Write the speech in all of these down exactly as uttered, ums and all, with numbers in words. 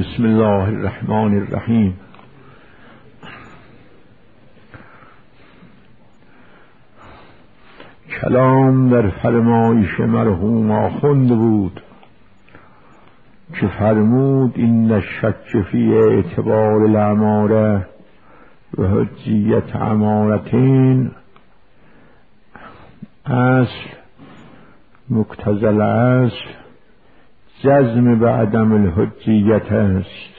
بسم الله الرحمن الرحیم. کلام در فرمایش مرحوم آخوند بود که فرمود این الشک فی اعتبار الاماره و حجیت امارتین اصل مقتضی الاصل جزم به عدم الحجیت است.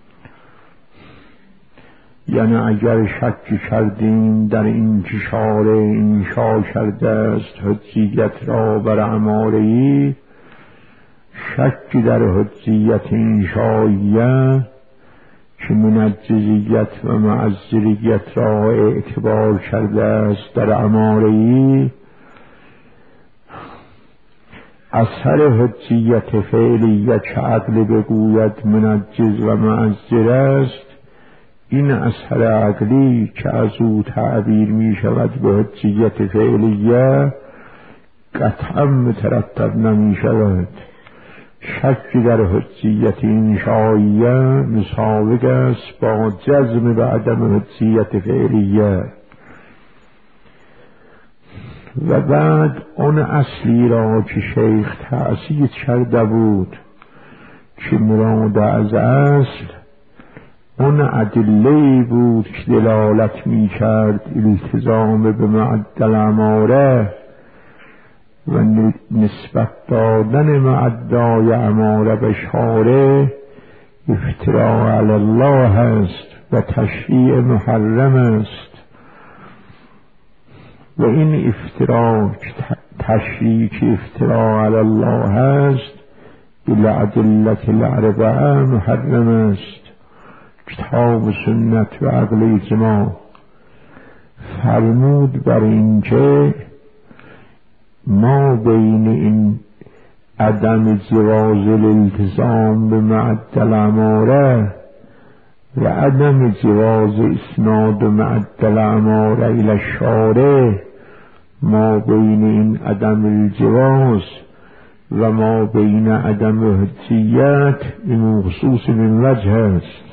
یعنی اگر شک کردیم در این که شارع انشا کرده است حجیت را بر اماره‌ای، شک در حجیت انشائیه که منجزیت و معذریت را اعتبار کرده است در اماره‌ای، اثر حجیت فعلیت که عقل بگوید منجز و معذر است، این اثر عقلی که از او تعبیر می شود به حجیت فعلیه قطعا مترتب نمی شود. شک در حجیت انشائیه مساوی است با جزم به عدم حجیت فعلیه. و بعد اون اصلی را که شیخ تأسیس کرده بود که مراد از اصل اون ادله بود که دلالت می کرد التزام به معدل اماره و نسبت دادن معدای اماره به شارع افتراء علی الله است و تشریع محرم است. و این افتراء تشریع که افتراء علی الله است بالادله الاربعه محرم است. کتاب و سنت و عقل اجماع فرمود بر اینکه ما بین این عدم جواز الالتزام به معدل اماره و عدم جواز اسناد معدل اماره الی الشارع، ما بین این عدم الجواز و ما بین عدم حجیت این مخصوص من وجه است.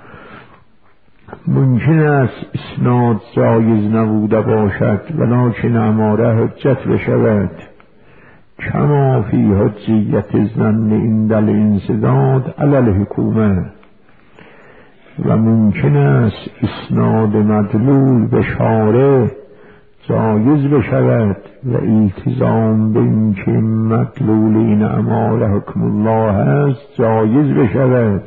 ممکن است اسناد جایز نبوده باشد ولکن اماره حجت بشود، کما فی حجیت ظن عند الانسداد علی الحکومه. و ممکن است اسناد مدلول به شارع جایز بشود و التزام به اینکه مدلول این اماره حکم الله است جایز بشود،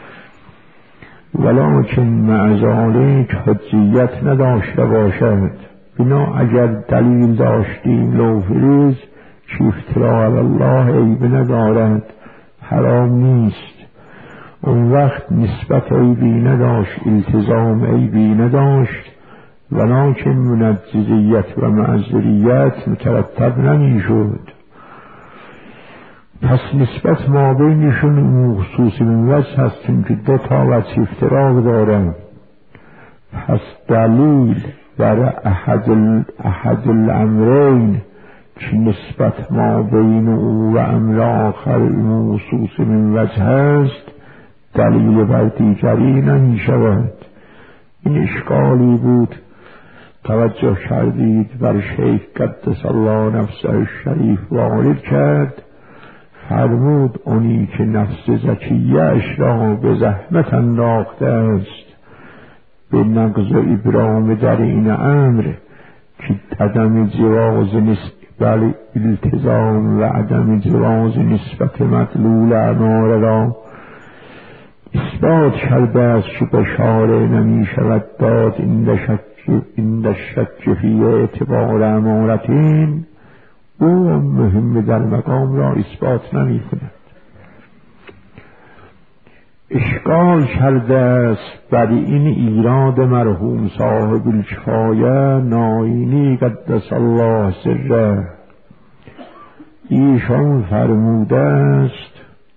ولکن مع ذلک حجیت نداشته باشد. بنا اگر دلیل داشتیم لوفریز که افتراء علی الله عیب ندارد، حرام نیست، اون وقت نسبت عیبی نداشت، التزام عیبی نداشت، ولکن منجزیت و معذریت مترتب نمی شد. پس نسبت ما بینشون مخصوص من وجه هستیم که دو تا وجه افتراق دارن. پس دلیل بر احد, احد الامرین که نسبت ما بین او و امر آخر مخصوص من وجه هست دلیل بر دیگری نمی شود. این اشکالی بود توجه کردید بر شیخ قدس الله نفسه الشریف وارد کرد. فرمود اونی که نفس زکیه اش را به زحمت انداخته است به نقض و ابرام در این امر که عدم جواز نسبت التزام و عدم جواز نسبت مدلول اماره را اثبات کرده است که به شارع نمی شود داد این الشک فی اعتبار امارتین، او مهم در مقام را اثبات نمی کند. اشکال کرده است بر این ایراد مرحوم صاحب الکفایه ناینی قدس الله سره. ایشان فرموده است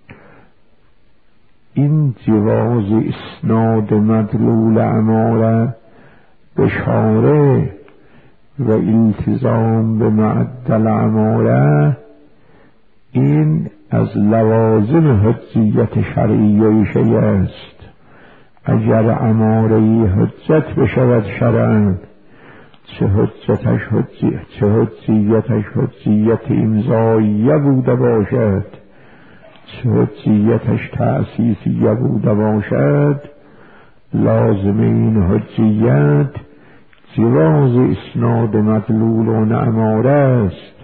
این جواز اسناد مدلول اماره به شارع و التزام به معدل اماره این از لوازم حجیت شرعیه شیء است. اگر اماره حجت بشود شرعاً، چه حجتش حجیت چه حجیتش حجیت امضاییه بوده باشد، چه حجیتش تأسیسیه بوده باشد، لازم این حجیت جواز اسناد مدلول و اماره است.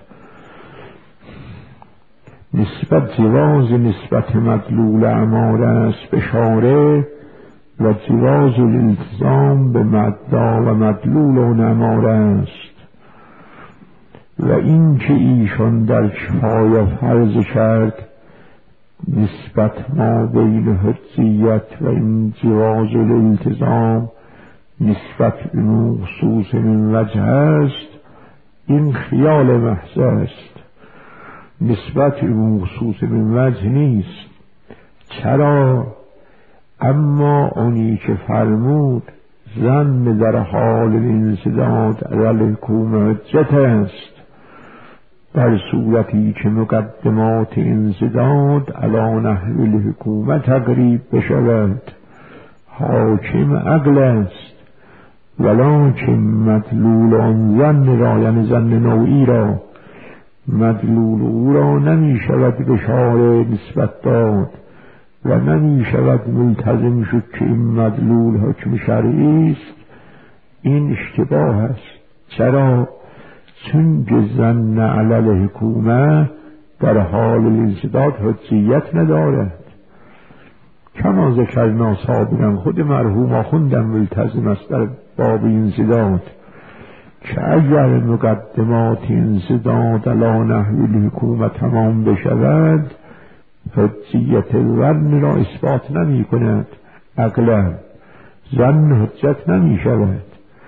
نسبت جواز نسبت مدلول اماره است به شارع و جواز الالتزام به مدعا و مدلول و اماره است. و این که ایشان در کفایه فرض کرد نسبت ما بین حجیت و این جواز الالتزام نسبت به مخصوص من وجه است، این خیال محض است، نسبت به مخصوص من وجه نیست. چرا؟ اما اونی که فرمود ظن در حال انسداد علی الحکومه حجت است، در صورتی که مقدمات انسداد علی نحو الحکومه تقریب بشود. حاکم عقل است، ولکن مدلول آن ظن را، یعنی ظن نوعی را، مدلول او را نمی شود به شارع نسبت داد و نمی شود ملتزم شد که این مدلول حکم شرعی است. این اشتباه است. چرا؟ چون که ظن علی الحکومه در حال الانسداد حجیت ندارد. کما ذکرنا سابقا، خود مرحوم خوندم ملتزم است در باب انسداد که اگر مقدمات انسداد علی نحو الحکومه تمام بشود حجیت ظن را اثبات نمی کند، عقلا ظن حجت نمی شود،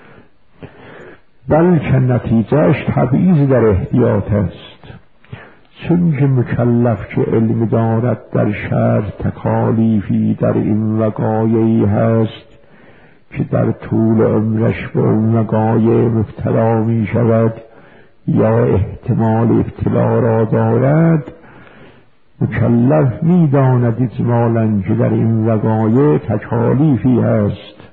بلکه نتیجهش تبعیض در احتیاط است. چون که مکلف که علم دارد در شرع تکالیفی در این وقایعی هست که در طول عمرش به اون وقایع مبتلا می شود یا احتمال ابتلا را دارد، مکلف می داند اجمالاً که در این وقایع تکالیفی هست.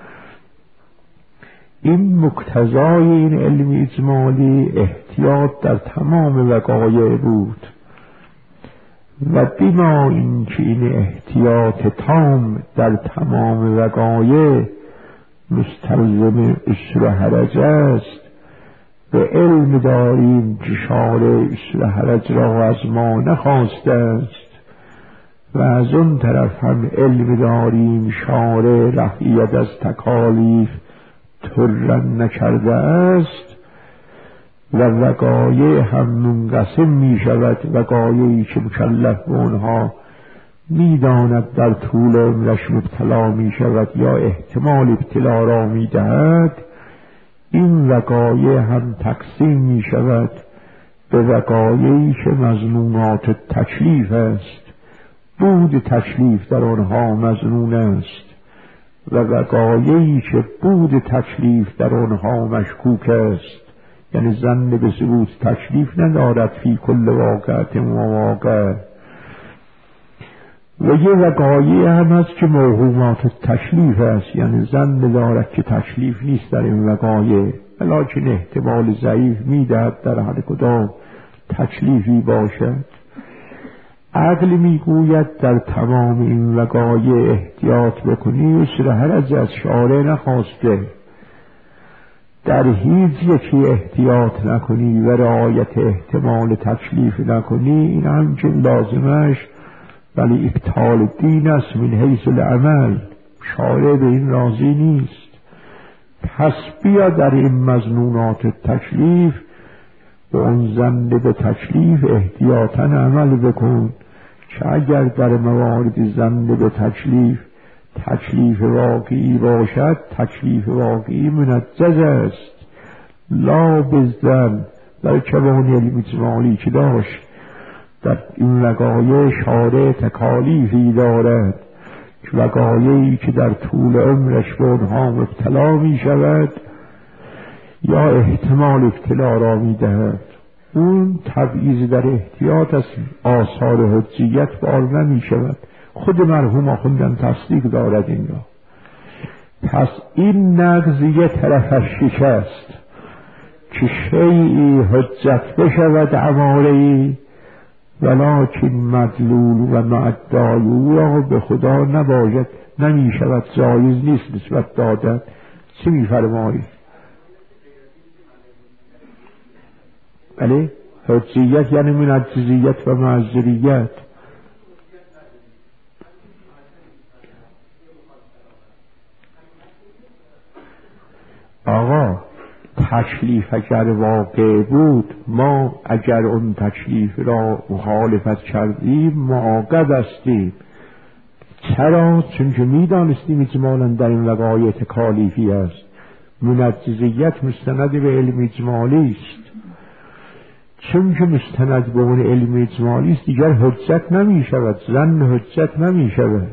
این مقتضای این علم اجمالی احتیاط در تمام وقایع بود و بما اینکه این احتیاط تام در تمام وقایع مستلزم اسر حرج است، به علم داریم که شارع اسر حرج را از ما نخواسته است و از اون طرف هم علم داریم شارع رفعیت از تکالیف ترن نکرده است و وقایع هم منقسم می شود. وقایعی که مکلف به اونها می داند در طول عمرش مبتلا می شود یا احتمال ابتلا را می دهد، این وقایع هم تقسیم می شود به وقایعی که مظنونات تکلیف است، بود تکلیف در آنها مظنون است، و وقایعی که بود تکلیف در آنها مشکوک است، یعنی ظن به ثبوت تکلیف ندارد فی کل واقعت مواقع. و یه وقایع هم هست که موهومات تکلیف است، یعنی ظن دارد که تکلیف نیست در این وقایع، ولکن احتمال ضعیف میدهد در هر کدام تکلیفی باشد. عقل میگوید در تمام این وقایع احتیاط بکنی، اسر حرج از شارع نخواسته، در هیچ یکی احتیاط نکنی و رعایت احتمال تکلیف نکنی، این همچون لازمش ولی ابطال دین است من حیث العمل. شارع به این راضی نیست. پس بیا در این مظنونات تکلیف به اون ظن به تکلیف احتیاطاً عمل بکن که اگر در موارد ظن به تکلیف تکلیف واقعی باشد، تکلیف واقعی منجز است، لا بزن در کبان علم اجمالی که داشت در این وقایع شارع تکالیفی دارد که وقایعی که در طول عمرش به اونها مبتلا می شود یا احتمال ابتلا را می دهد اون تبعیض در احتیاط از آثار حجیت بار نمی شود. خود مرحوم آخوندم تصدیق دارد این را. پس این نقض یه طرفش شکست که شیعی حجت بشود اماره‌ای ولکن مدلول و معدای او را به خدا نباید نمی شود، جایز نیست نسبت دادن. چی می فرمایید؟ بله، حجیت یعنی منجزیت و معذریت. آقا تکلیف اگر واقع بود، ما اگر اون تکلیف را مخالفت کردیم معاقب هستیم. چرا؟ چون که میدانستیم اجمالا در این وقایع تکالیفی است. منجزیت مستند به علم اجمالی است. چون که مستند به اون علم اجمالی است دیگر حجت نمی شود، ظن حجت نمی شود.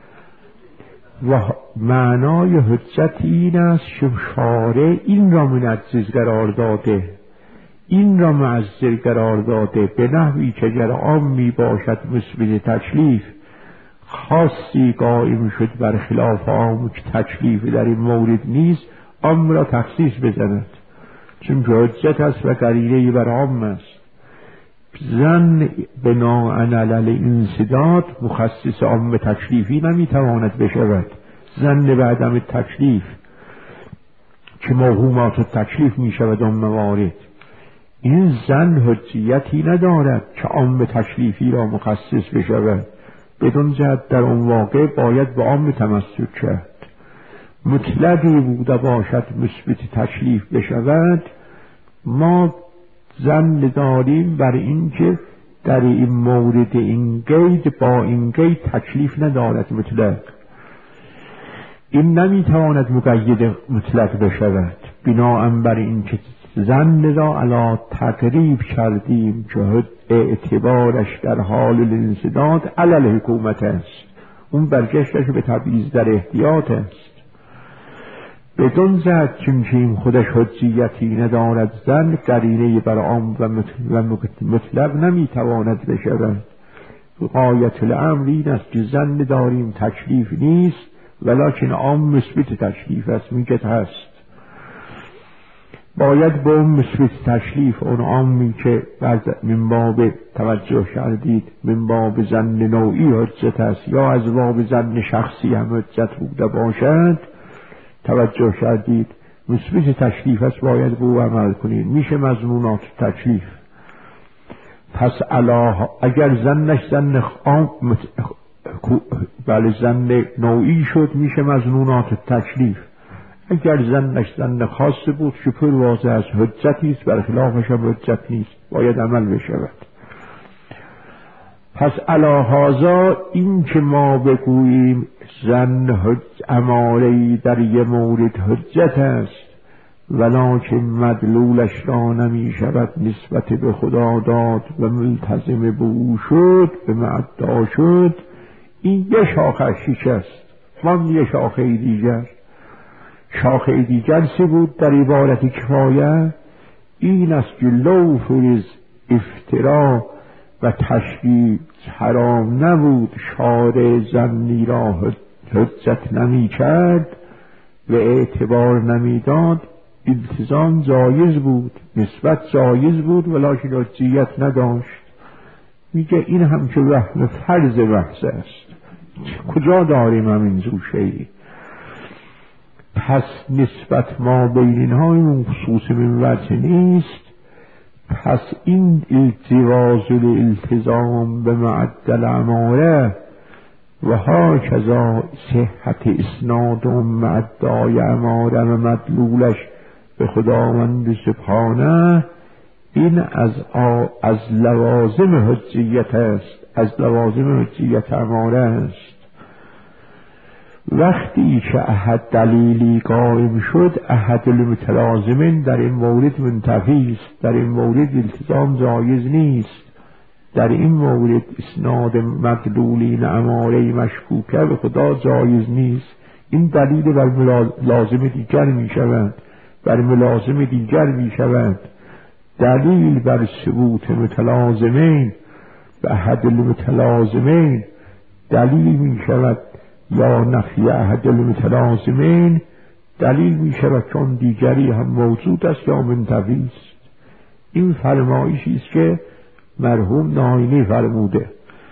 و معنای حجت این است که شارع این را منجز قرار داده، این را معذر قرار داده، به نحوی که اگر عام می باشد مثبت تکلیف خاصی قائم شد بر خلاف عام که تکلیف در این مورد نیست، عام را تخصیص بزند، چون که حجت است و قرینه‌ای بر عام است. ظن بناء علی الانسداد مخصص عام تکلیفی نمیتواند بشود. ظن به عدم تکلیف که موهومات تکلیف میشود اون موارد، این ظن حجیتی ندارد که عام تکلیفی را مخصص بشود. بدون جهت در اون واقع باید به عام تمسک کرد. مطلقی بوده باشد مثبت تکلیف بشود، ما ظن داریم بر اینکه در این مورد این قید با این قید تکلیف ندارد مطلق. این نمیتواند مقید مطلق بشود. بناء بر اینکه ظن را علی تقریب کردیم که اعتبارش در حال الانسداد علی الحکومت است، اون برگشتش به تبعیض در احتیاط است. بدون زد چون که این خودش حجیتی ندارد، ظن قرینه بر عام و مطلق نمیتواند بشود. غایت الامر این است که ظن داریم تکلیف نیست ولکن عام مثبت تکلیف است. میگه هست باید با اون مثبت تکلیف اون عامی که من باب توجه کردید من باب ظن نوعی حجت است یا از باب ظن شخصی هم حجت بوده باشد، توجه کردید مثبت تکلیف است، باید به او عمل کنید. میشه مضمونات تکلیف. پس علا اگر ظنش ظن عام بله ظن نوعی شد میشه مضمونات تکلیف. اگر ظنش ظن خاص بود که پر واضح از حجتی است، برخلافش هم حجت نیست، باید عمل بشود. پس علا هذا این که ما بگوییم ظن حج اماره‌ای در یه مورد حجت است ولکن مدلولش را نمی شود نسبت به خدا داد و ملتزم به او شد، به معدا شد، این یه شاخه شکست. من یه شاخه دیگر. شاخه دیگر چی بود در عبارت کفایه؟ این است که لو فرض افترا و تشبیه حرام نبود، شارع ظنی را حجت نمی کرد و اعتبار نمی داد، التزام جایز بود، نسبت جایز بود ولکن حجیت نداشت. میگه این هم که وهم فرض بحث است. کجا داریم همین زوشهی؟ پس نسبت ما بین اینها این خصوص من وجه نیست. پس این التواز الالتزام به معدل اماره و ها کذا صحت اسناد و معدای اماره و مدلولش به خداوند سبحانه، این از از لوازم حجیت است، از لوازم حجیت اماره است. وقتی که احد دلیلی قائم شد، احد المتلازمین در این مورد منتفی است، در این مورد التزام جایز نیست، در این مورد اسناد مدلولین اماره مشکوکه به خدا جایز نیست. این دلیل بر لازم دیگر می شود، بر ملازم دیگر می شود. دلیل بر ثبوت متلازمین و احد المتلازمین دلیل می شود یا نفی احد المتلازمین دلیل می شود چون دیگری هم موجود است یا منتفی است. این فرمایشی است که مرحوم ناینی فرموده.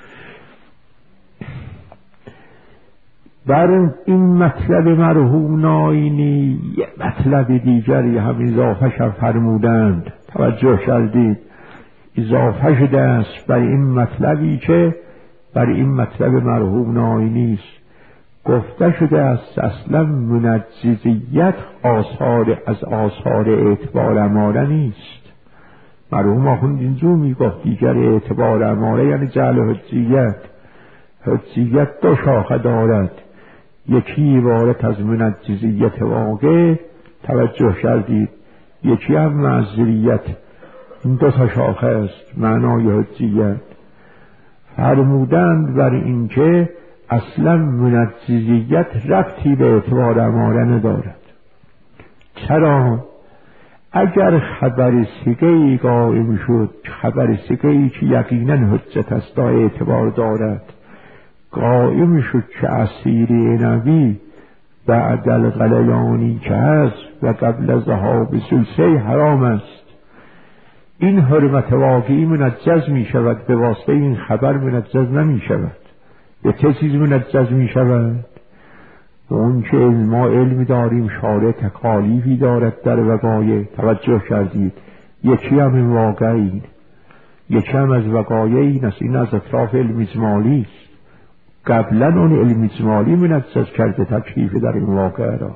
بر این مطلب مرحوم ناینی یه مطلب دیگری هم اضافه شد فرمودند. توجه کردید اضافه شده است بر این مطلبی که بر این مطلب مرحوم ناینی است. گفته شده است اصلا منجزیت آثار از آثار اعتبار اماره نیست. مرحوم آخوند اینجور میگفت دیگر اعتبار اماره یعنی جعل حجیت. حجیت دو شاخه دارد، یکی عبارت از منجزیت واقع، توجه کردید، یکی هم معذریت. این دو تا شاخه است معنای حجیت. فرمودند بر این که اصلا منجزیت ربطی به اعتبار اماره ندارد. چرا؟ اگر خبر سگهی قائم شد، خبر سگهی که یقینا حجت است و اعتبار دارد، قائم شد که اسیر نبی بعد الغلیانی که هست و قبل ذهاب سلسه حرام است، این حرمت واقعی منجز می شود، به واسطه این خبر منجز نمی شود. به چه چیز منجز می شود؟ اون که ما علم داریم شارع تکالیفی دارد در وقایع. توجه کردید یکی هم این واقعی، یکی هم از وقایع این است. این از اطراف علم اجمالی است. قبلا اون علم اجمالی منجز کرده تکلیف در این واقع را.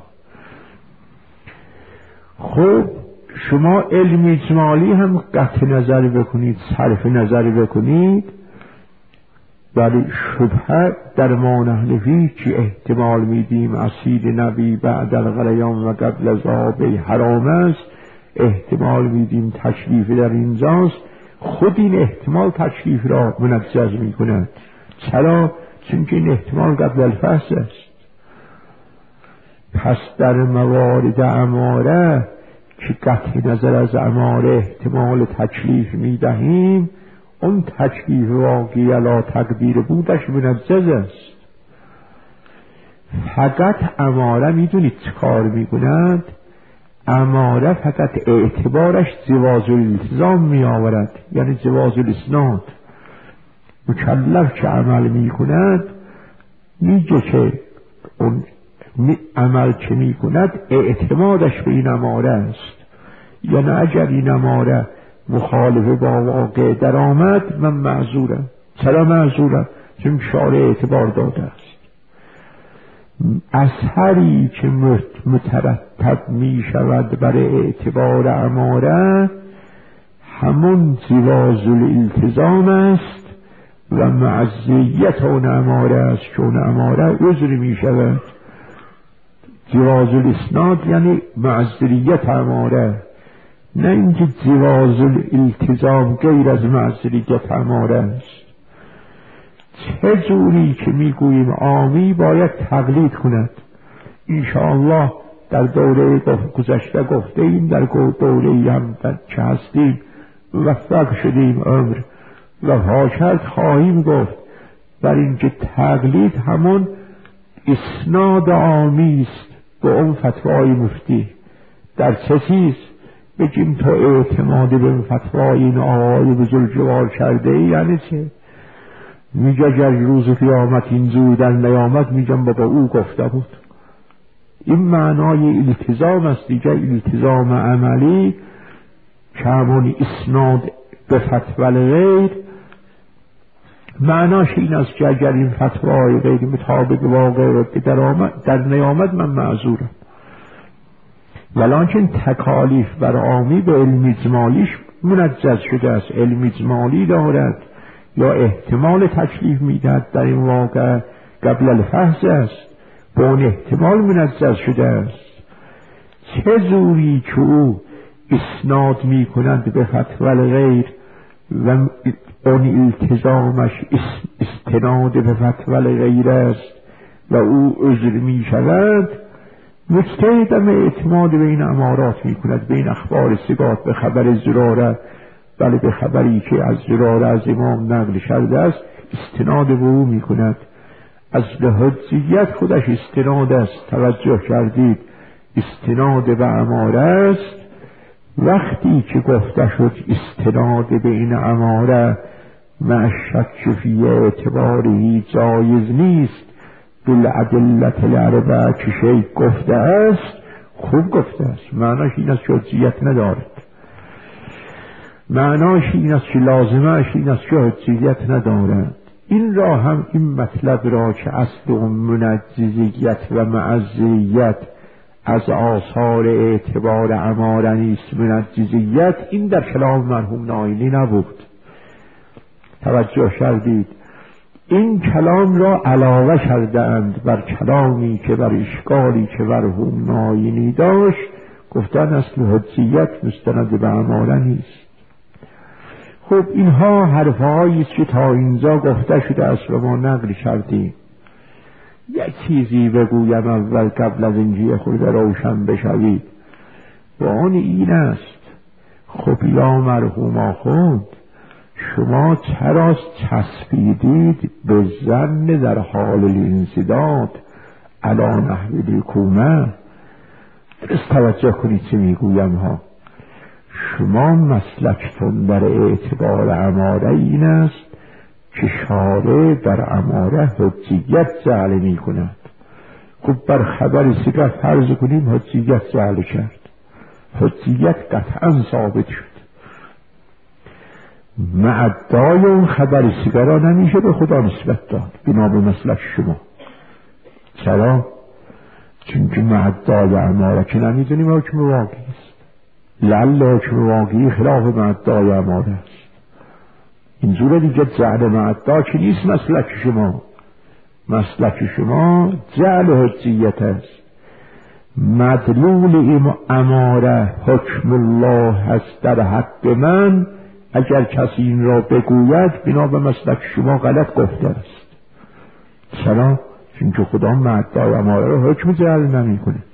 خب شما علم اجمالی هم قطع نظر بکنید، صرف نظر بکنید، ولی شبهه در ما نحنفی که احتمال میدیم اسیر نبی بعد الغلیان و قبل ذهاب حرام است، احتمال میدیم تکلیف در اینجاست. خود این احتمال تکلیف را منجز میکند. چرا؟ چون که این احتمال قبل الفحص است. پس در موارد اماره که قطع نظر از اماره احتمال تکلیف میدهیم، اون تکلیف واقعی علا تقدیر بودش منجز است. فقط اماره میدونید چه کار میکنند؟ اماره فقط اعتبارش جواز الالتزام میآورد، یعنی جواز الاسناد. مکلف که عمل میکند میگه که اون عمل که میکند اعتمادش به این اماره است، یعنی اگر این اماره مخالف با واقع در آمد من معذورم. چرا معذورم؟ چون شارع اعتبار داده است. اثری که مترتب می شود بر اعتبار اماره همون جواز الالتزام است و معذیت اون اماره است که اون اماره عذر می شود. جواز الاسناد یعنی معذریت اماره، نه اینکه جواز الالتزام غیر از معذریت اماره است. چه جوری که میگوییم عامی باید تقلید کند. انشاءالله در دوره گذشته گفته ایم، در دوره هم در که هستیم موفق شدیم عمر و حاشیه خواهیم گفت بر اینکه تقلید همون اسناد عامی است به اون فتوای مفتی. در چه چیز؟ بگیم تو اعتماد به فتوای این آقای بزرگوار کرده ای، یعنی چه؟ میگه اگر روز قیامت این زودن نیامد میگم بابا او گفته بود. این معنای التزام است دیگه. التزام عملی که همون اسناد به فتوای غیر، معناش این است که اگر این فتوای غیر مطابق واقع را در, آمد در نیامد من معذورم. ولکن تکالیف بر عامی به علم اجمالیش منجز شده است. علم اجمالی دارد یا احتمال تکلیف میدهد در این واقع قبل الفحص است، به اون احتمال منجز شده است. چه زوری که او اسناد میکنند به فتوای غیر و اون التزامش استناد به فتوای غیر است و او عذر می شود، مجتهدم اعتماد به این امارات می کند، به این اخبار ثقات، به خبر زراره، بله به خبری که از زراره از امام نقل شده است استناد به او می کند. از حجیت خودش استناد است. توجه کردید؟ استناد به اماره است. وقتی که گفته شد استناد به این اماره مع شک فی اعتباری جایز نیست، بالادلة الاربعه که شیخ گفته است، خوب گفته است. معناش این است که حجیت ندارد، معناش این است که لازمش این است که حجیت ندارد. این را هم این مطلب را که اصل منجزیت و معزیت از آثار اعتبار اماره نیست، منجزیت، این در کلام مرحوم ناینی نبود. توجه کردید؟ این کلام را علاوه کرده اند بر کلامی که بر اشکالی که مرحوم ناینی داشت، گفتن اصل حجیت مستند به اماره نیست. خب اینها حرفهایی است که تا اینجا گفته شده است و ما نقل کردیم. یک چیزی بگویم اول قبل از اینکه خود روشن بشوید و آن این است، خب یا مرحوم آخوند، شما چرا چسبیدید به ظن در حال الانسداد علی نحو الحکومه؟ درست توجه کنید چه میگویم ها. شما مسلکتون در اعتبار اماره این است که شارع در اماره حجیت جعل می کند. خب بر خبر سیگر فرض کنیم حجیت جعل کرد، حجیت قطعا ثابت شد. معدای اون خبر سیگر را نمیشه به خدا نسبت داد بنا به مسلک شما. چرا؟ چون که معدای اماره که نمیدونیم حکم واقعی است. لعل حکم واقعی خلاف معدای اماره است. اینجور دیگه جعل معدا که نیست مسلک شما. مسلک شما جعل حجیت است. مدلول اماره حکم الله هست در حق من. اگر کسی این را بگوید بنا به مسلک شما غلط گفته است. چرا؟ چون که خدا معدای اماره را حکم جعل نمی کند.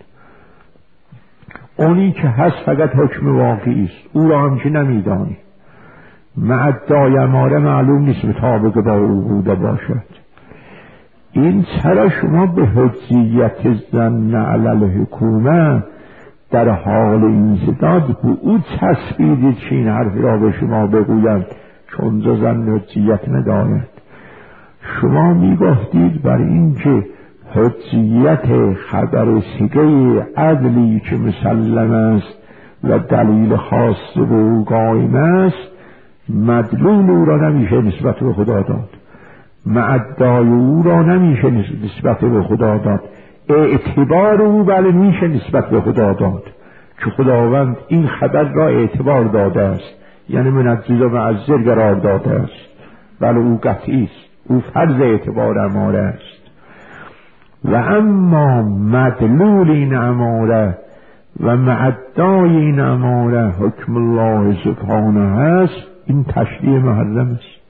اونی که هست فقط حکم واقعی است، او را هم که نمیدانی. معدای اماره معلوم نیست مطابق با او بوده باشد. این چرا شما به حجیت ظن علی الحکومه در حال انسداد به او چسبیدید که این حرف را به شما بگویند چون ظن حجیت ندارد؟ شما میگفتید بر این که حجیت خبر سیگه عدلی که مسلم است و دلیل خاص به او قائم است، مدلول او را نمیشه نسبت به خدا داد، معدای او را نمیشه نسبت به خدا داد، اعتبار او بله میشه نسبت به خدا داد که خداوند این خبر را اعتبار داده است، یعنی منجز و معذر قرار داده است. بله او قطعی است، او فرض اعتبار اماره است. و اما مدلول این اماره و معدای این اماره حکم الله سبحانه هست، این تشریع محرم است.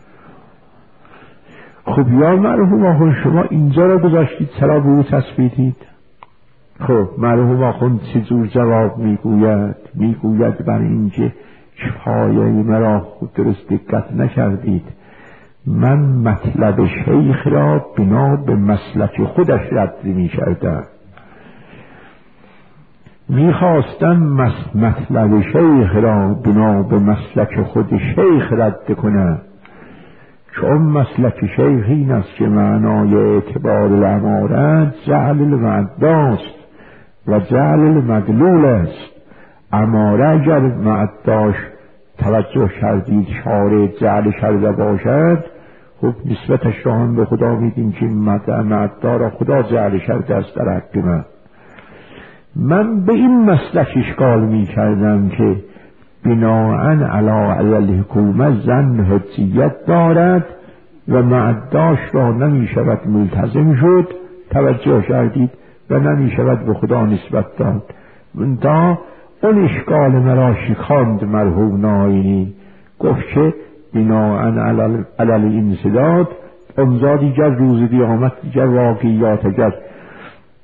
خب یا مرحوم آخوند شما اینجا را گذاشتید چرا به او چسبیدید؟ خب مرحوم آخوند چه جور جواب میگوید؟ میگوید بر اینکه کفایه مرا خود درست دقت نکردید، من مطلب شیخ را بنا به مسلک خودش رد می کردم. می خواستم مطلب شیخ را بنا به مسلک خود شیخ رد کنم، چون مسلک شیخ این است که معنای اعتبار الاماره جعل المعداست و جعل المدلول است. اماره اگر معداش توجه کردید شارع جعل کرده باشد، خب نسبتش را هم به خدا میدیم که معدا را خدا جعل کرده است در حق من. من به این مسلک اشکال می کردم که بناءً علی الحکومه ظن حجیت دارد و معداش را نمی شود ملتزم شد، توجه کردید، و نمی شود به خدا نسبت داد. من تا اون اشکال مرا شکاند مرحوم ناینی، گفت که بناءً علی الانسداد امضا دیگر روز قیامت دیگر واقعیات اگر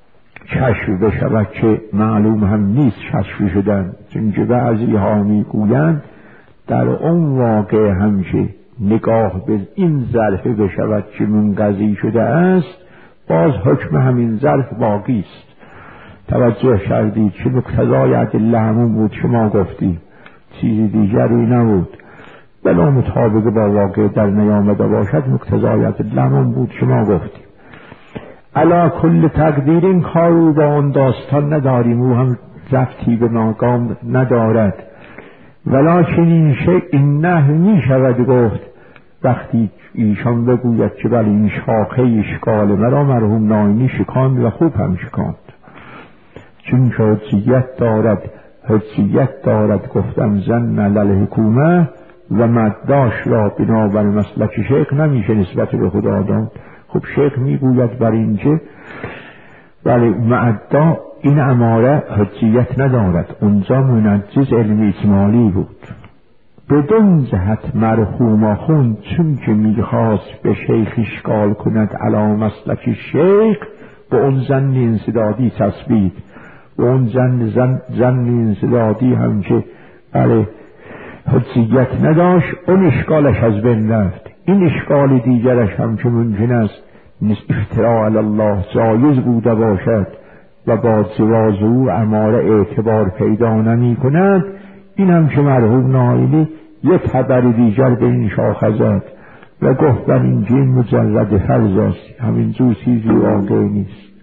کشف بشود که معلوم هم نیست کشف شدن، چون که بعضی ها میگویند در اون واقع هم که نگاه به این ظرف بشود که منقضی شده است، باز حکم همین ظرف باقی است. توجه کردید که مقتضای ادله همون بود که ما گفتیم، چیز دیگری نبود. بلا مطابق با واقع در نیامده باشد، مقتضای ادله همون بود که ما گفتیم. علا کل تقدیر این کارو با اون داستان نداریم، او هم رفتی به مقام ندارد. ولیکن این شیء این نه می شود گفت وقتی ایشان بگوید که بله این شاخه اشکال مرا مرحوم ناینی شکاند و خوب هم شکاند، چون که حجیت دارد حجیت دارد گفتم زن للحکومه و مداش را بنابر مسلک شیخ نمیشه نسبت به خدا داد. خب شیخ میگوید بر اینجا ولی معدا این اماره حجیت ندارد، اونجا منجز علمی اجمالی بود. بدون جهت مرحوم آخوند چون که میخواست به شیخ اشکال کند علا مسلک شیخ، به اون زن انسدادی تثبیت، به اون زن زن, زن انسدادی هم که بله حجیت نداشت، اون اشکالش از بین رفت. این اشکال دیگرش هم که ممکن است افتراء علی الله جایز بوده باشد و با جواز او اماره اعتبار پیدا نمی کند، این هم که مرحوم ناینی یک خبر دیگر به این شاخه زد و گفت بر این جین مجرد فرض است، همینجور چیزی واقع نیست.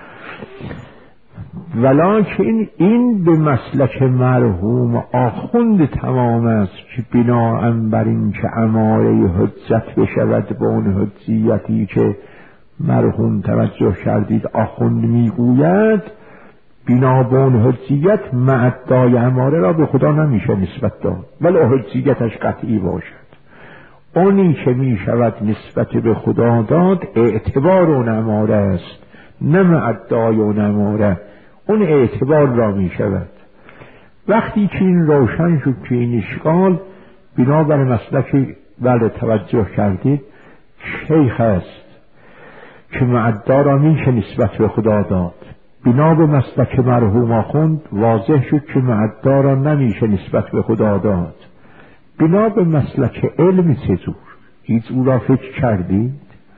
ولیکن این به مسلک مرحوم آخوند تمام است که بناء بر این که اماره حجت بشود به اون حجیتی که مرحوم توجه کردید آخوند میگوید، بنا به اون حجیت معدای اماره را به خدا نمیشه نسبت داد ولی حجیتش قطعی باشد. اونی که میشود نسبت به خدا داد اعتبار اون اماره است، نه معدای اون اماره، اون اعتبار را میشود. وقتی که این روشن شد که این اشکال بنابر مسلک بله توجه کردید شیخ است که معدا را میشه نسبت به خدا داد، بنا به مسلک مرحوم آخوند واضح شد که معدا را نمیشه نسبت به خدا داد. بنا به مسلک علم چطور؟ هیچ او را فکر کردید؟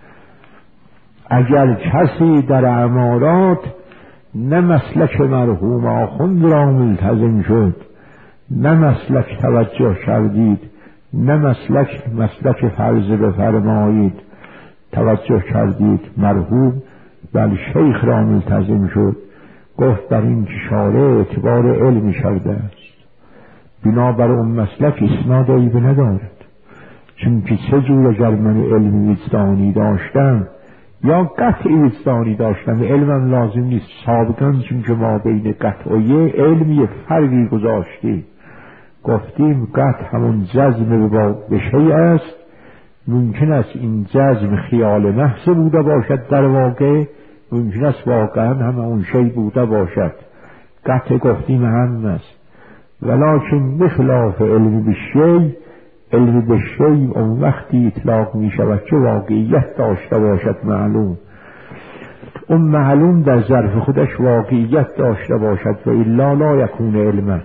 اگر کسی در امارات نه مسلک مرحوم آخوند را ملتزم شد، نه مسلک توجه کردید، نه مسلک مسلک فرض بفرمایید توجه کردید مرحوم بل شیخ را ملتزم شد، گفت در این شارع اعتبار علمی شده است، بنابر اون مسلک اسناد عیب ندارد. چون که چه جور اگر من علمی وجدانی داشتم یا قطع وجدانی داشتم، علمم لازم نیست سابقا، چون که ما بین قطع و یه علمی فرقی گذاشتیم، گفتیم قطع همون جزم به شیء است، ممکن است این جزم خیال محض بوده باشد در واقع، ممکن است واقعا هم اون شیء بوده باشد. قطع گفتیم هم است، ولیکن بخلاف علم به شیء، علم به شیء اون وقتی اطلاق می شود که واقعیت داشته باشد معلوم، اون معلوم در ظرف خودش واقعیت داشته باشد و الا لا یکون علما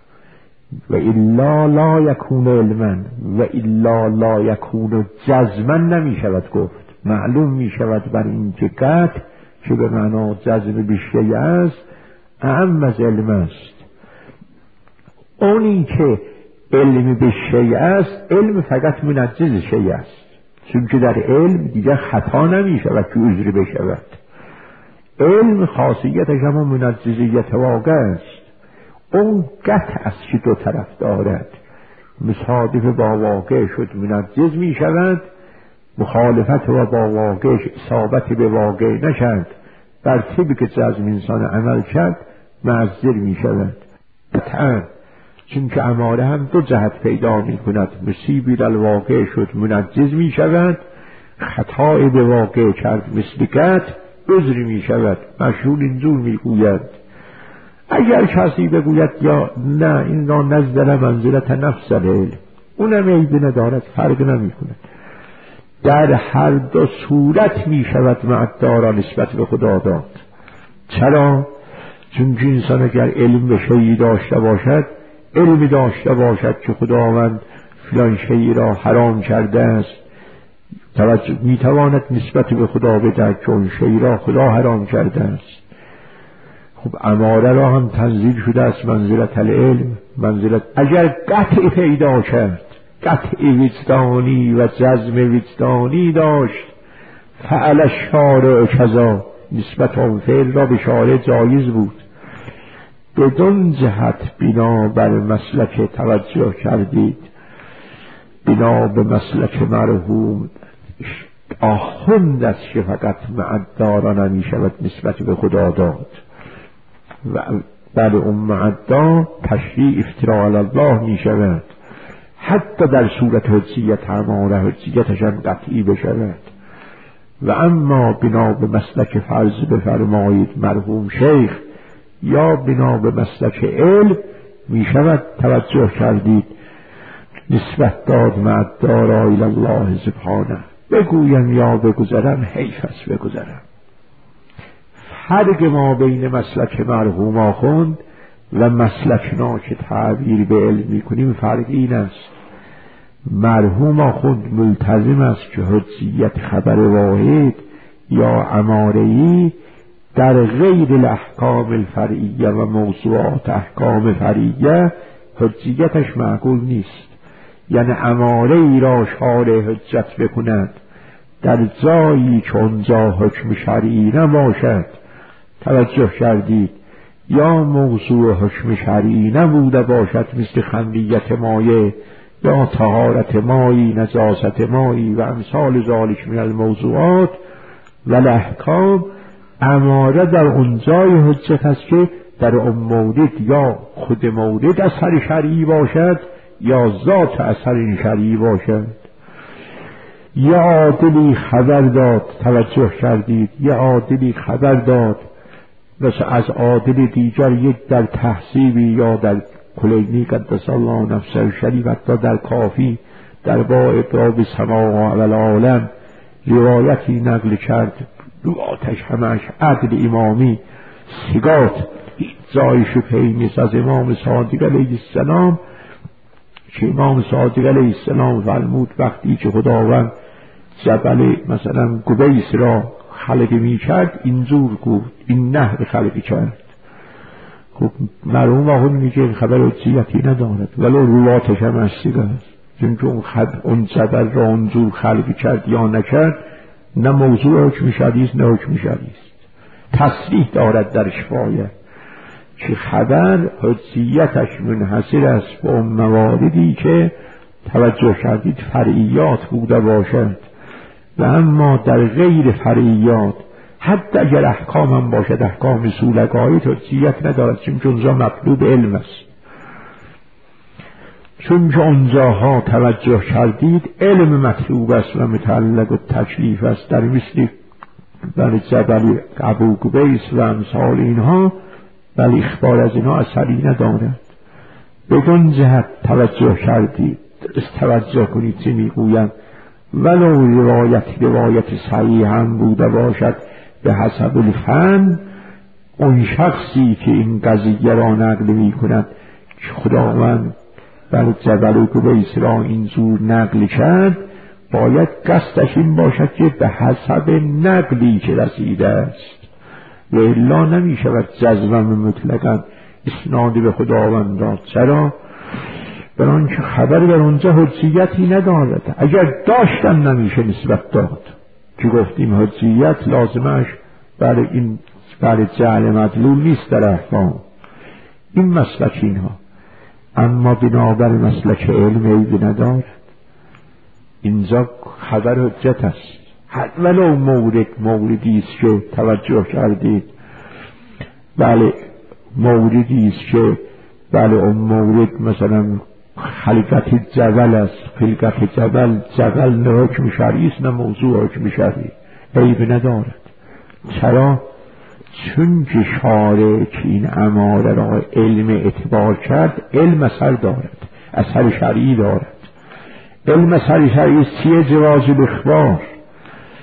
و الا لا یکون علما و الا لا یکون جزما نمی شود گفت. معلوم می شود بر این که قطع که به معنا جزم به شیء است اعم از علم است. اونی که علم به شیء است، علم فقط منجز شیء است، چون که در علم دیگر خطا نمی شود که عذر بشود. علم خاصیتش هم منجزیت واقع است، اون قطع است که دو طرف دارد، مصادف با واقع شد منجز می شود، مخالفت و با واقع اصابت به واقع نشد، بر طبق جزم انسان عمل کرد معذر می شود. قطعا چون که اماره هم دو جهت پیدا می کند، مصیبی در واقع شد منجز می شود، خطای به واقع کرد مثل قطع عذر می شود. مشهور اینجور می گوید اگر کسی بگوید یا نه این را نزدن منزلت نفس العلم، اونم عیب ندارد، فرق نمی کند، در هر دو صورت می شود معدا را نسبت به خدا داد. چرا؟ چون انسان اگر علم به شیئی داشته باشد، علمی داشته باشد که خداوند فلان شیئی را حرام کرده است، توجه میتواند نسبت به خدا بدهد که اون شیئی را خدا حرام کرده است. خب اماره را هم تنزیل شده است منزلت العلم، منزلت اگر قطع پیدا کرد، قطع وجدانی و جزم وجدانی داشت، فعل الشارع کذا، نسبت آن فعل را به شارع جایز بود. بدون جهت بنا بر مسلک توجه کردید، بنا به مسلک مرحوم آخوند است که فقط معدا را نمی شود نسبت به خدا داد و بر اون معدا تشریع افتراء علی الله می شود، حتی در صورت حجیت اماره حجیتش هم قطعی بشود. و اما بنا به مسلک فرض بفرمایید مرحوم شیخ یا بنا به مسلک علم می شود توجه کردید نسبت داد معدا را الی الله سبحانه. بگویم یا بگذرم، حیف است بگذرم. فرق ما بین مسلک مرحوم آخوند و مسلکنا که تعبیر به علم می کنیم فرق این است: مرحوم آخوند ملتزم است که حجیت خبر واحد یا اماره‌ای در غیر الاحکام الفرعیه و موضوعات احکام فرعیه حجیتش معقول نیست. یعنی اماره‌ای را شارع حجت بکند در جایی که اونجا حکم شرعی نباشد، توجه کردید، یا موضوع حکم شرعی نبوده باشد، مثل خمریت مایه یا طهارت مایی، نجاست مایی و امثال ذالک من الموضوعات و الاحکام، اماره در اونجای حجت است که در اون مورد یا خود مورد اثر شرعی باشد یا ذات اثر این شرعی باشد. یه عادلی خبر داد، توجه کردید، یه عادلی خبر داد مثل از عادل دیگر یک در تحصیبی یا در کلینی قدس الله نفسه شریف، حتی در کافی در باب سماع و العالم روایتی نقل کرد، روایتش همش عدل امامی سگات، هیچ جایش پی نیست، از امام صادق علیه السلام که امام صادق علیه السلام فرمود وقتی که خداوند جبل مثلا گبیس را خلق می کرد اینجور گفت این نهر خلق کرد. خب مرحوم آخوند میگه این خبر حجیتی ندارد ولو رواتش هم اشتیده است، چون اون خد اون جبل را اونجور خلق کرد یا نکرد نه موضوع حکم شرعی است نه حکم شرعی است. تصریح دارد در شفایه که خبر حجیتش منحصر است به اون مواردی که توجه کردید فرعیات بوده باشد، و اما در غیر فرعیات حتی اگر احکام هم باشد، احکام سولگاهی حجیت ندارد، چون اونجا مطلوب علم است. چون که اونجاها توجه کردید علم مطلوب است و متعلق و تکلیف است، در مثل بر جبل ابو قبیس و امثال اینها، ولی اخبار از اینها اثری ندارد. بدون جهت توجه کردید، توجه کنید چه میگویم، ولو روایت روایت صحیح هم بوده باشد به حسب الفن، اون شخصی که این قضیه را نقل می کند که خداوند بر جبل قبیس را اینجور نقل کرد، باید قصدش این باشد که به حسب نقلی که رسیده است، و الا نمی شود جزم مطلقا اسناد به خداوند داد. چرا؟ برای که خبر در اونجا حجیتی ندارد، اگر داشتن نمیشه نسبت داد، که گفتیم حجیت لازمش برای این برای جعل مدلول نیست در احکام این مسلک اینها. اما بنابر مسلک علم عیبی ندارد، اینجا خبر حجت است، ولو مورد موردی است که توجه کردید، بله موردی است که بله اون مورد مثلا خلقت جبل است، خلقت جبل جبل نه حکم شرعی است نه موضوع حکم شرعی، عیب ندارد. چرا؟ چون که شارع که این اماره را علم اعتبار کرد، علم اثر دارد، اثر شرعی دارد. علم اثر شرعی است چیه؟ جواز الاخبار.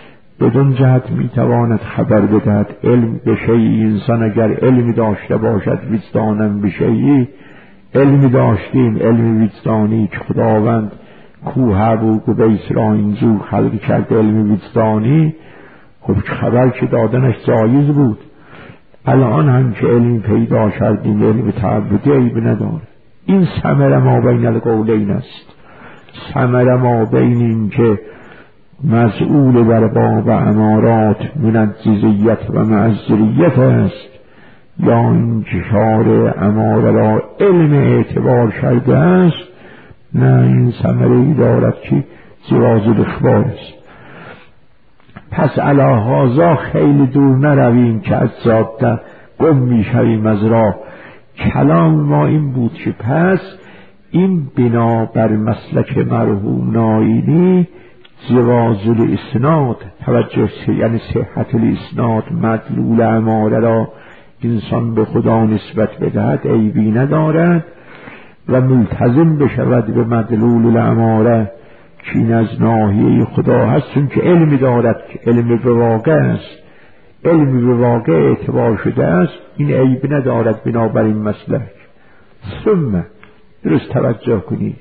بدون جهت میتواند خبر بدهد علم به شیئی. انسان اگر علمی داشته باشد وجدانم به شیئی، علمی داشتیم علم وجدانی که خداوند کوه و قبیس را اینجور خلق کرد علم وجدانی، خب خبر که دادنش جایز بود. الان هم که علم پیدا کردیم علم تعبدی عیب نداره. این ثمر ما بین القولین است، ثمر ما بین این که مسئول بر باب امارات من الجزیت و معذریت است، یا این که شارع اماره را علم اعتبار کرده است، نه این ثمره ای دارد که جواز الاخبار است. پس علی هذا خیلی دور نرویم که از جاده گم میشویم از راه. کلام ما این بود که پس این بنا بر مسلک مرحوم ناینی جواز الاسناد توجه، یعنی صحت الاسناد، مدلول اماره را انسان به خدا نسبت بدهد عیبی ندارد و ملتزم بشود به مدلول الاماره که این از ناحیه خدا هست، چون که علمی دارد که علم به واقع است، علمی به واقع اعتبار شده است، این عیب ندارد بنابراین مسلک. ثم درست توجه کنید،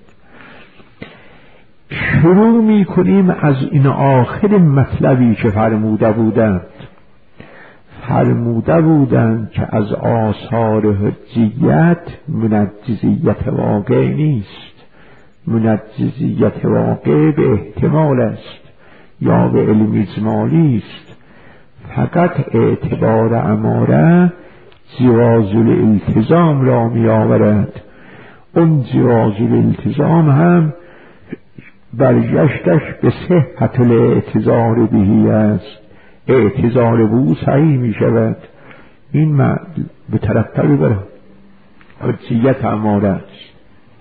شروع می کنیم از این آخر مطلبی که فرموده بودند. فرموده بودند که از آثار حجیت منجزیت واقع نیست، منجزیت واقع به احتمال است یا به علم اجمالی است. فقط اعتبار اماره جواز الالتزام را می آورد. اون جواز الالتزام هم برگشتش به صحت الاعتذار بهی است، اعتذار به او صحیح می شود. این به ترتب بر حجیت اماره است.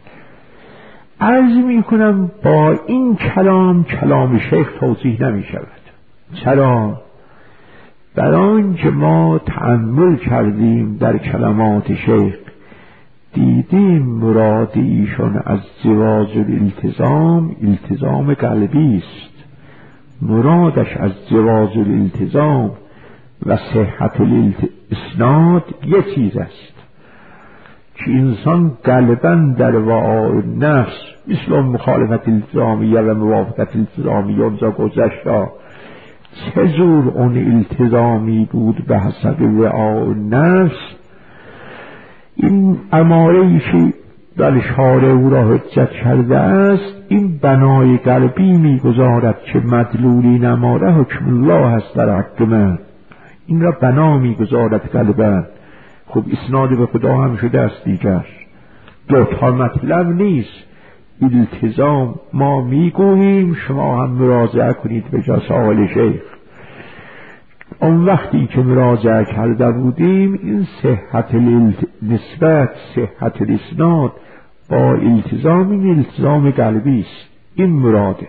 عرض می کنم با این کلام کلام شیخ توضیح نمی شود. چرا؟ برای اینکه ما تأمل کردیم در کلمات شیخ، دیدیم مراد ایشون از جواز الالتزام التزام قلبی است. مرادش از جواز الالتزام و صحت الاسناد یک چیز است که انسان قلباً در وعاء نفس مثل مخالفت التزامیه و موافقت التزامیه اونجا گذشت، چه جور اون التزامی بود به حسب وعاء نفس. این اماره‌ای که در شارع او را حجت کرده است، این بنای قلبی میگذارد که مدلول این اماره حکم الله است در حق من، این را بنا میگذارد قلبا. خب اسناد به خدا هم شده است دیگر، دو تا مطلب نیست. التزام ما میگوییم، شما هم مراجعه کنید به جا سوال شیخ. اون وقتی که مراجعه کرده بودیم این صحت نسبت صحت الاسناد با التزام، این التزام قلبی است، این مراده،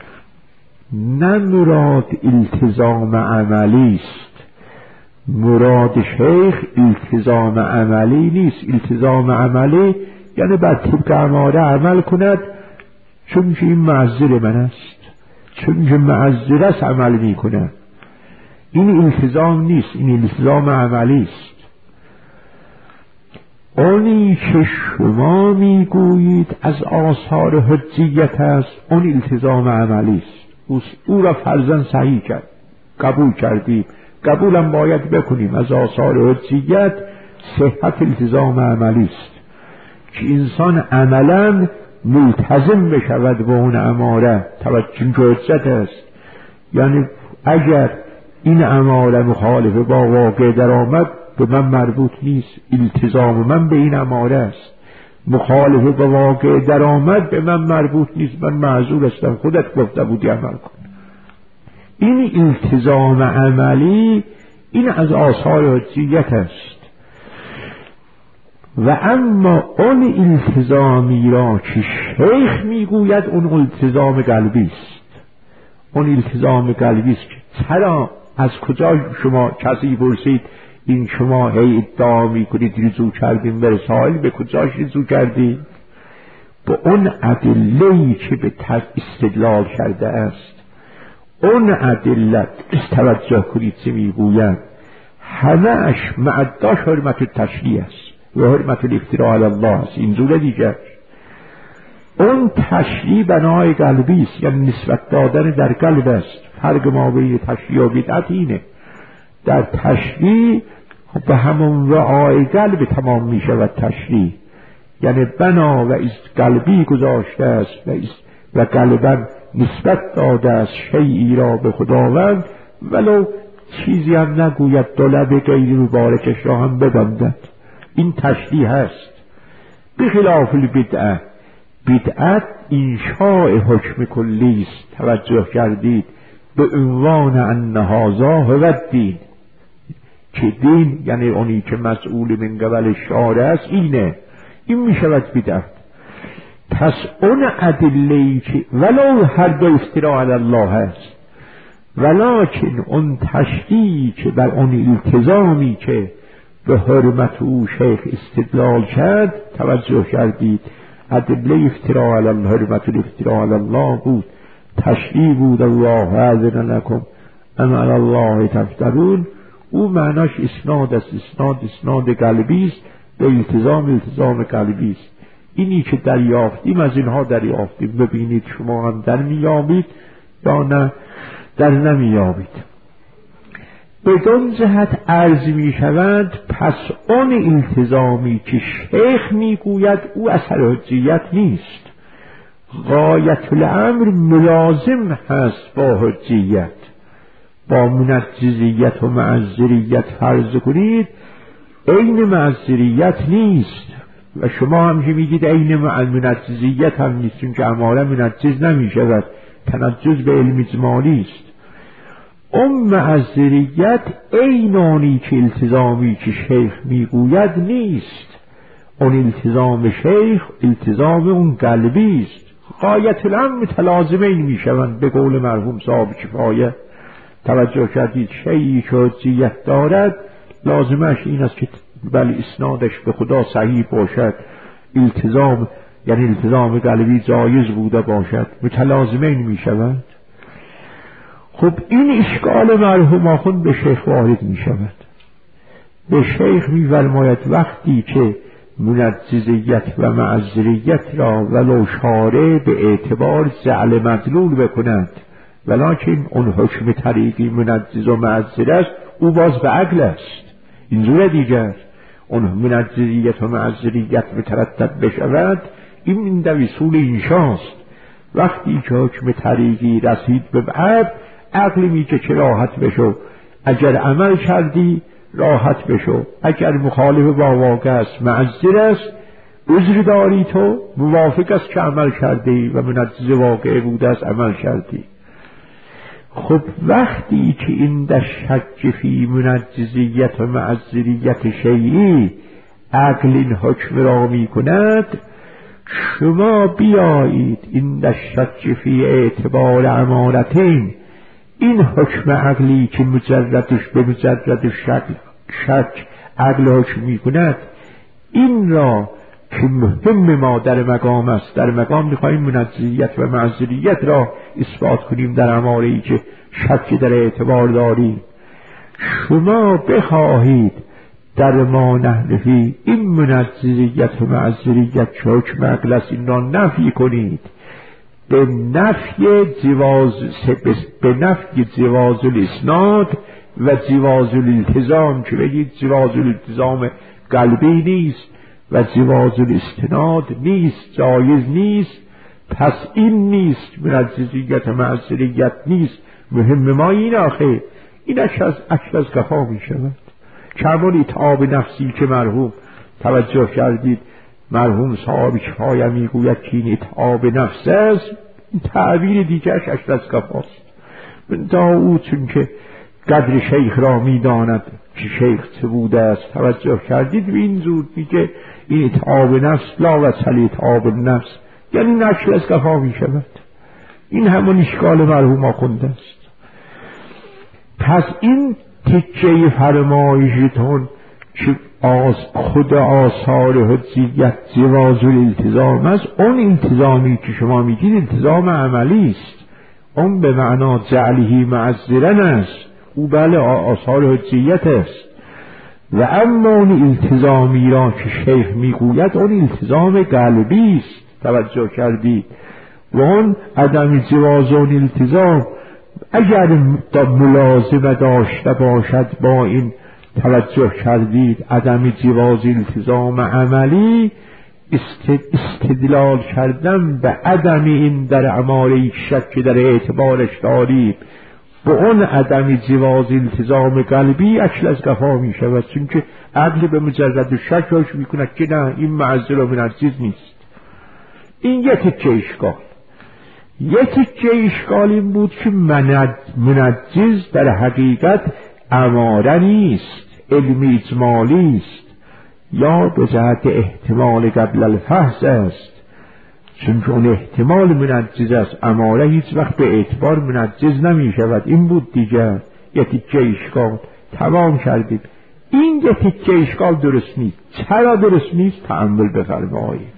نه مراد التزام عملی است. مراد شیخ التزام عملی نیست. التزام عملی یعنی بر طبق اماره عمل کند، چون که این معذر من است، چون که معذر است عمل می کند. این التزام نیست، این التزام عملی است. اونی که شما میگویید از آثار حجیت است، اون التزام عملی است. او را فرضاً صحیح کرد، قبول کردیم، قبولم باید بکنیم. از آثار حجیت صحت التزام عملی است که انسان عملاً ملتزم بشود به اون اماره. توجه که حجت است، یعنی اگر این اماره مخالف با واقع در آمد به من مربوط نیست، التزام من به این اماره است. مخالف با واقع در آمد به من مربوط نیست، من معذور هستم، خودت گفته بودی عمل کن. این التزام عملی، این از آثار حجیت است. و اما اون التزامی را که شیخ میگوید اون التزام قلبی است. اون التزام قلبی است که چرا، از کجا شما کسی پرسید این شما هی ادعا میکنید رجوع کردیم به رسائل، به کجاش رجوع کردید؟ به اون ادله‌ای که به تک استدلال کرده است. اون ادلت توجه کنید چه میگویند، همه‌اش معداش حرمت التشریع است و حرمت الافتراء علی الله است. اینجور دیگر اون تشریع بنای قلبی است، یعنی نسبت دادن در قلب است. فرق ما بین تشریع و بدعت اینه، در تشریع به همون رعای قلب تمام می شود تشریع، یعنی بنا و قلبی گذاشته است و, و قلبا نسبت داده است شیئی را به خداوند، ولو چیزی هم نگوید، دو لب غیر مبارکش را هم ببندد. این تشریع هست. بخلاف البدعه، بدعت انشاء حکم کلی است. توجه کردید؟ به عنوان ان هذا هو الدین، که دین یعنی اونی که مسئول من قبل شارع است اینه، این می شود بدعت. پس اون ادله‌ای که ولو هر دو افتراء علی الله هست، ولکن اون تشریعی که بر اون التزامی که به حرمت او شیخ استدلال کرد، توجه کردید؟ ادله افتراء علی الله، حرمت الافتراء علی الله بود، تشریع بود الله اذن لکم ام علی الله تفترون. او معناش اسناد است، اسناد اسناد قلبی است، به التزام التزام قلبی است. اینی که دریافتیم از اینها دریافتیم. ببینید شما هم در میابید یا نه در نمیابید. بدون جهت عرض می شود پس اون التزامی که شیخ میگوید او اثر حجیت نیست. غایت الامر ملازم هست با حجیت، با منجزیت و معذریت فرض کنید عین معذریت نیست، و شما هم که میگید عین منجزیت هم نیست، چون که اماره منجز نمی شود، تنجز به علم اجمالی است. اون معذریت عینانی که التزامی که شیخ میگوید نیست. اون التزام شیخ التزام اون قلبی است. غایت الامر متلازمین می شوند به قول مرحوم صاحب کفایه. توجه کردید؟ شیعی که حجیت دارد لازمش این است که بل اسنادش به خدا صحیح باشد، التزام یعنی التزام قلبی جایز بوده باشد، متلازمین می شوند. خب این اشکال مرحوم آخوند به شیخ وارد می شود. به شیخ می فرماید وقتی که منجزیت و معذریت را ولو شارع به اعتبار جعل مدلول بکند، ولیکن اون حکم طریقی منجز و معذر است، او باز به عقل است. اینجور دیگر اون منجزیت و معذریت مترتب بشود، این در اصول انشاست. وقتی که حکم طریقی رسید به عقل، عقل میگه که راحت بشو، اگر عمل کردی راحت بشو، اگر مخالف با واقع است معذر است، عذر داری، تو موافق است که عمل کردی و منجز واقع بوده است عمل کردی. خب وقتی که این در شک فی منجزیت و معذریت شیعی عقل این حکم را می کند، شما بیایید این در شک فی اعتبار امارتین، این حکم عقلی که مجردش به مجرد شک شک عقل حکم می کند، این را که مهم ما در مقام است، در مقام میخواییم منجزیت و معذریت را اثبات کنیم در اماره‌ای که شک در اعتبار داریم، شما بخواهید در ما نحنفی این منجزیت و معذریت که حکم عقل است این را نفی کنید، به نفی جواز به نفی جواز الاسناد و جواز الالتزام، که بگید جواز الالتزام قلبی نیست و جواز الاستناد نیست، جایز نیست، پس این نیست، منجزیت و معذریت نیست، مهم ما این آخه این اکش از اکش از قفا می شود. کمال اتعاب نفسی که مرحوم توجه کردید مرحوم صاحب کفایه می گوید که این اتعاب نفس است، این تعبیر دیگرش اکش از قفاست. داود چون که قدر شیخ را می داند که شیخ چه بوده است، توجه کردید به این زود میگه این اتعاب نفس لا وصل اتعاب نفس، یعنی نکش از قفا می شود. این همون اشکال مرحوم آخونده است. پس این تکه فرمایشتون که آز خود آثار حجیت جواز الالتزام است، اون التزامی که شما میگید التزام عملی است، اون به معنا جعلهی معذرن است، او بله آثار حجیت است. و اما اون التزامی را که شیخ میگوید اون التزام قلبی است، توجه کردید؟ و اون عدم جواز اون التزام اگر ملازمه داشته باشد با این، توجه کردید، عدم جواز التزام عملی، استدلال کردن به عدم این در اماره شک که در اعتبارش داریم به اون عدم جواز التزام قلبی اکل از قفا می شود، چون که عقل به مجرد شک روش می کند که نه این معذر و منجز نیست. این یک تکه اشکال. یک تکه اشکال این بود که منجز در حقیقت اماره نیست، علم اجمالی است یا به جهت احتمال قبل الفحص است، چون که اون احتمال منجز است، اماره هیچ وقت به اعتبار منجز نمی شود. این بود دیگر یک تکه اشکال. تمام کردیم. این یک تکه اشکال درست نیست. چرا درست نیست؟ تأمل بفرمایید.